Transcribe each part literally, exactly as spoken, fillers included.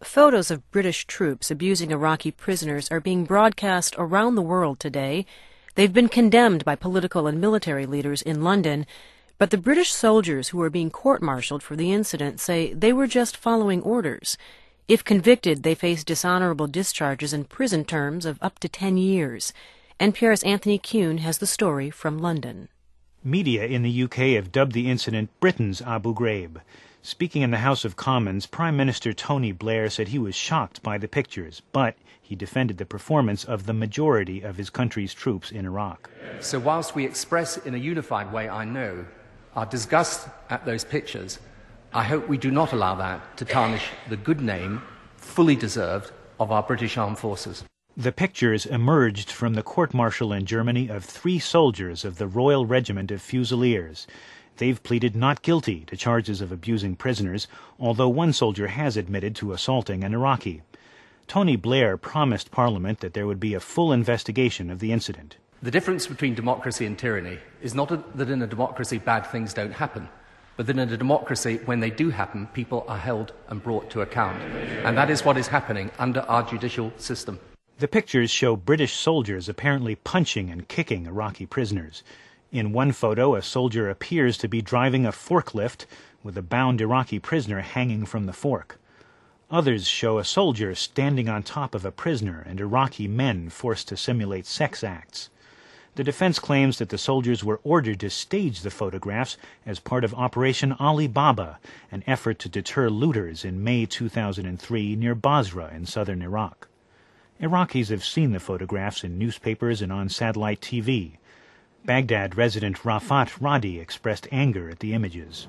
Photos of British troops abusing Iraqi prisoners are being broadcast around the world today. They've been condemned by political and military leaders in London, but the British soldiers who are being court-martialed for the incident say they were just following orders. If convicted, they face dishonorable discharges and prison terms of up to ten years. N P R's Anthony Kuhn has the story from London. Media in the U K have dubbed the incident Britain's Abu Ghraib. Speaking in the House of Commons, Prime Minister Tony Blair said he was shocked by the pictures, but he defended the performance of the majority of his country's troops in Iraq. So whilst we express in a unified way, I know, our disgust at those pictures, I hope we do not allow that to tarnish the good name, fully deserved, of our British Armed Forces. The pictures emerged from the court-martial in Germany of three soldiers of the Royal Regiment of Fusiliers. They've pleaded not guilty to charges of abusing prisoners, although one soldier has admitted to assaulting an Iraqi. Tony Blair promised Parliament that there would be a full investigation of the incident. The difference between democracy and tyranny is not a, that in a democracy bad things don't happen, but that in a democracy, when they do happen, people are held and brought to account. And that is what is happening under our judicial system. The pictures show British soldiers apparently punching and kicking Iraqi prisoners. In one photo, a soldier appears to be driving a forklift with a bound Iraqi prisoner hanging from the fork. Others show a soldier standing on top of a prisoner and Iraqi men forced to simulate sex acts. The defense claims that the soldiers were ordered to stage the photographs as part of Operation Ali Baba, an effort to deter looters in May two thousand three near Basra in southern Iraq. Iraqis have seen the photographs in newspapers and on satellite T V. Baghdad resident Rafat Radi expressed anger at the images.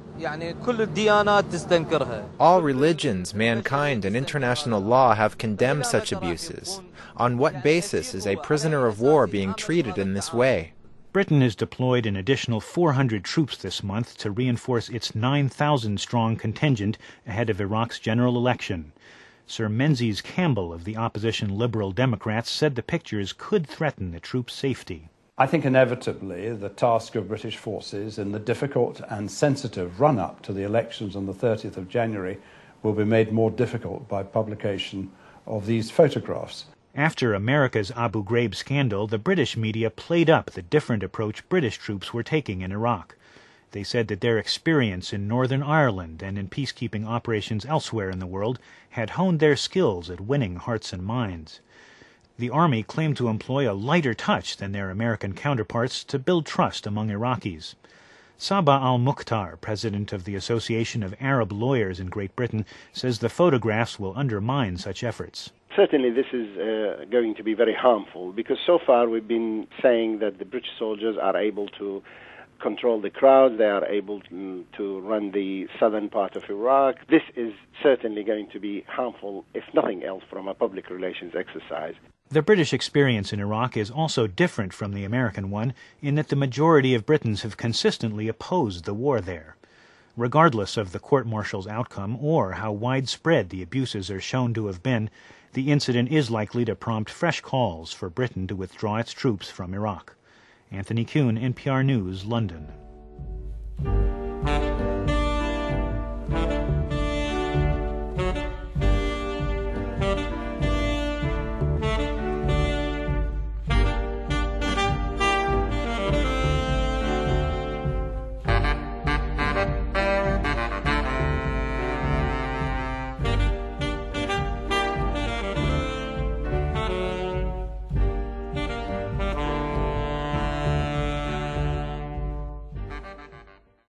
All religions, mankind, and international law have condemned such abuses. On what basis is a prisoner of war being treated in this way? Britain has deployed an additional four hundred troops this month to reinforce its nine thousand strong contingent ahead of Iraq's general election. Sir Menzies Campbell of the opposition Liberal Democrats said the pictures could threaten the troops' safety. I think inevitably the task of British forces in the difficult and sensitive run-up to the elections on the thirtieth of January will be made more difficult by publication of these photographs. After America's Abu Ghraib scandal, the British media played up the different approach British troops were taking in Iraq. They said that their experience in Northern Ireland and in peacekeeping operations elsewhere in the world had honed their skills at winning hearts and minds. The Army claimed to employ a lighter touch than their American counterparts to build trust among Iraqis. Sabah al-Mukhtar, president of the Association of Arab Lawyers in Great Britain, says the photographs will undermine such efforts. Certainly this is uh, going to be very harmful, because so far we've been saying that the British soldiers are able to control the crowds, they are able to, to run the southern part of Iraq. This is certainly going to be harmful, if nothing else, from a public relations exercise. The British experience in Iraq is also different from the American one in that the majority of Britons have consistently opposed the war there. Regardless of the court-martial's outcome or how widespread the abuses are shown to have been, the incident is likely to prompt fresh calls for Britain to withdraw its troops from Iraq. Anthony Kuhn, N P R News, London.